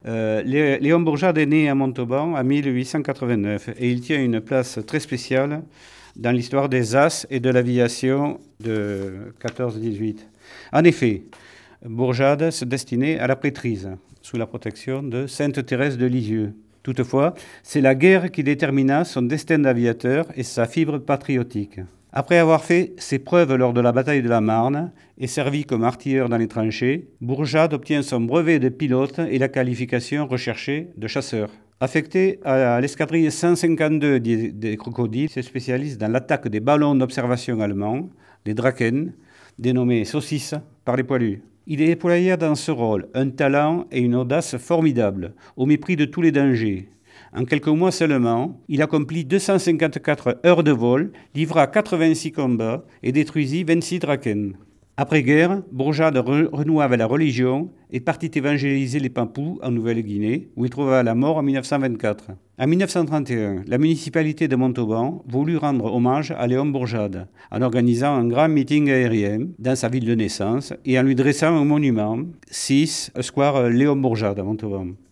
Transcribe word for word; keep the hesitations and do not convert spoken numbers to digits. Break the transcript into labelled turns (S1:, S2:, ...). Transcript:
S1: Euh, Lé- Léon Bourjade est né à Montauban en mille huit cent quatre-vingt-neuf et il tient une place très spéciale dans l'histoire des As et de l'aviation de quatorze dix-huit. En effet, Bourjade se destinait à la prêtrise sous la protection de Sainte Thérèse de Lisieux. Toutefois, c'est la guerre qui détermina son destin d'aviateur et sa fibre patriotique. Après avoir fait ses preuves lors de la bataille de la Marne et servi comme artilleur dans les tranchées, Bourjade obtient son brevet de pilote et la qualification recherchée de chasseur. Affecté à l'escadrille cent cinquante-deux des, des Crocodiles, il se spécialise dans l'attaque des ballons d'observation allemands, les Draken, dénommés saucisses par les poilus. Il déploya dans ce rôle un talent et une audace formidables, au mépris de tous les dangers. En quelques mois seulement, il accomplit deux cent cinquante-quatre heures de vol, livra quatre-vingt-six combats et détruisit vingt-six Draken. Après-guerre, Bourjade re- renoua avec la religion et partit évangéliser les Papous en Nouvelle-Guinée, où il trouva la mort en mille neuf cent vingt-quatre. En mille neuf cent trente et un, la municipalité de Montauban voulut rendre hommage à Léon Bourjade en organisant un grand meeting aérien dans sa ville de naissance et en lui dressant un monument, six Square Léon Bourjade à Montauban.